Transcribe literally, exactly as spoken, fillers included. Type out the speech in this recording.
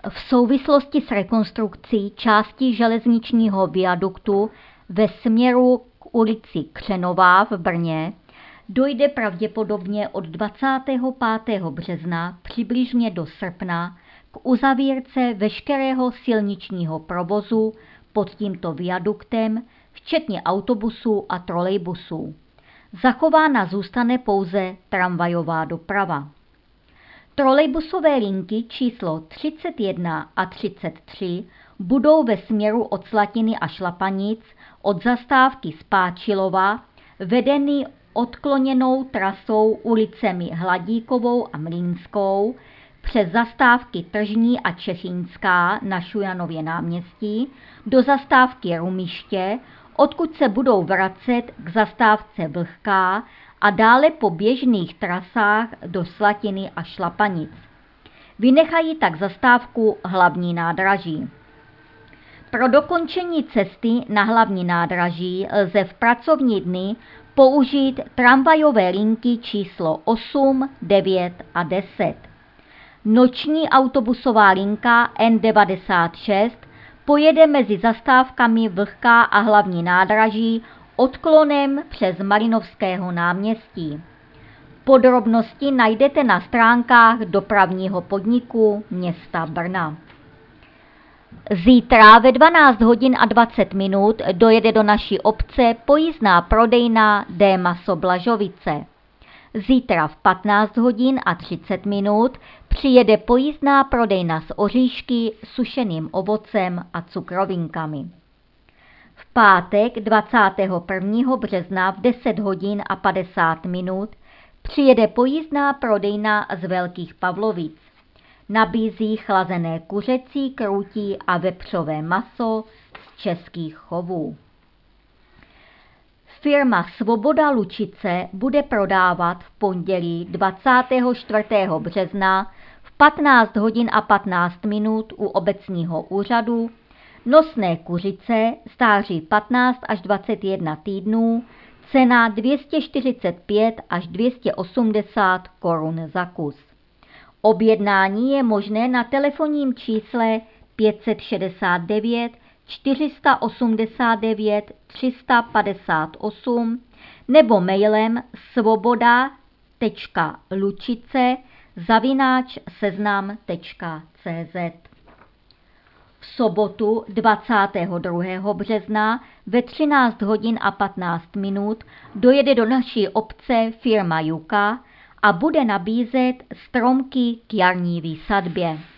V souvislosti s rekonstrukcí části železničního viaduktu ve směru k ulici Křenová v Brně dojde pravděpodobně od dvacátého pátého března přibližně do srpna k uzavírce veškerého silničního provozu pod tímto viaduktem, včetně autobusů a trolejbusů. Zachována zůstane pouze tramvajová doprava. Trolejbusové linky číslo třicet jedna a třicet tři budou ve směru od Slatiny a Šlapanic od zastávky Spáčilova vedeny odkloněnou trasou ulicemi Hladíkovou a Mlýnskou přes zastávky Tržní a Čechýnská na Šujanově náměstí do zastávky Rumiště, odkud se budou vracet k zastávce Vlhká a dále po běžných trasách do Slatiny a Šlapanic. Vynechají tak zastávku Hlavní nádraží. Pro dokončení cesty na Hlavní nádraží lze v pracovní dny použít tramvajové linky číslo osm, devět a deset. Noční autobusová linka N devadesát šest pojede mezi zastávkami Vlhká a Hlavní nádraží odklonem přes Malinovského náměstí. Podrobnosti najdete na stránkách dopravního podniku města Brna. Zítra ve dvanáct hodin a dvacet minut dojede do naší obce pojízdná prodejna D. Maso Blažovice. Zítra v patnáct hodin a třicet minut přijede pojízdná prodejna s oříšky, sušeným ovocem a cukrovinkami. V pátek dvacátého prvního března v deset hodin a padesát minut přijede pojízdná prodejna z Velkých Pavlovic. Nabízí chlazené kuřecí, krůtí a vepřové maso z českých chovů. Firma Svoboda Lučice bude prodávat v pondělí dvacátého čtvrtého března v patnáct hodin a patnáct minut u obecního úřadu nosné kuřice stáří patnáct až dvacet jedna týdnů, cena dvě stě čtyřicet pět až dvě stě osmdesát korun za kus. Objednání je možné na telefonním čísle pět set šedesát devět čtyři sta osmdesát devět tři sta padesát osm nebo mailem svoboda tečka lučice zavináč seznam tečka cé zet. V sobotu dvacátého druhého března ve třináct hodin a patnáct minut dojede do naší obce firma Juka a bude nabízet stromky k jarní výsadbě.